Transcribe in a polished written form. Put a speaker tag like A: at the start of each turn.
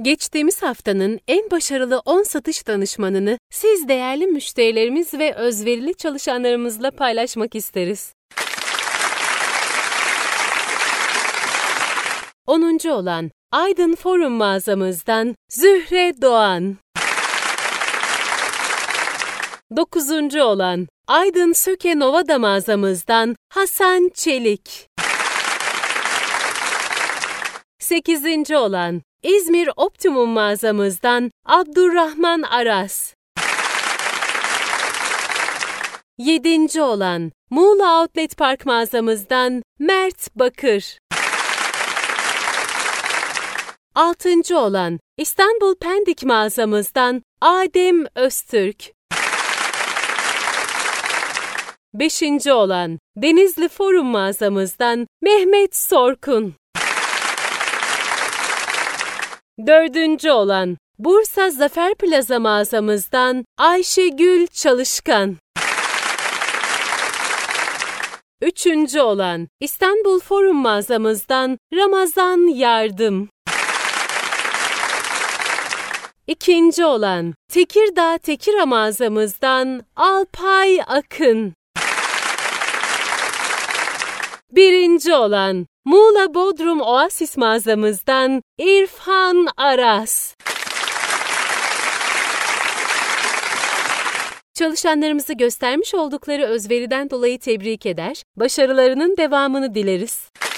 A: Geçtiğimiz haftanın en başarılı 10 satış danışmanını siz değerli müşterilerimiz ve özverili çalışanlarımızla paylaşmak isteriz. 10. olan Aydın Forum mağazamızdan Zühre Doğan. 9. olan Aydın Söke Novada mağazamızdan Hasan Çelik. 8. olan İzmir Optimum mağazamızdan Abdurrahman Aras. 7. olan Muğla Outlet Park mağazamızdan Mert Bakır. 6. olan İstanbul Pendik mağazamızdan Adem Öztürk. 5. olan Denizli Forum mağazamızdan Mehmet Sorkun. 4. olan Bursa Zafer Plaza mağazamızdan Ayşegül Çalışkan. 3. olan İstanbul Forum mağazamızdan Ramazan Yardım. 2. olan Tekirdağ Tekira mağazamızdan Alpay Akın. 1. olan Muğla Bodrum Oasis mağazamızdan İrfan Aras. Çalışanlarımızı göstermiş oldukları özveriden dolayı tebrik eder, başarılarının devamını dileriz.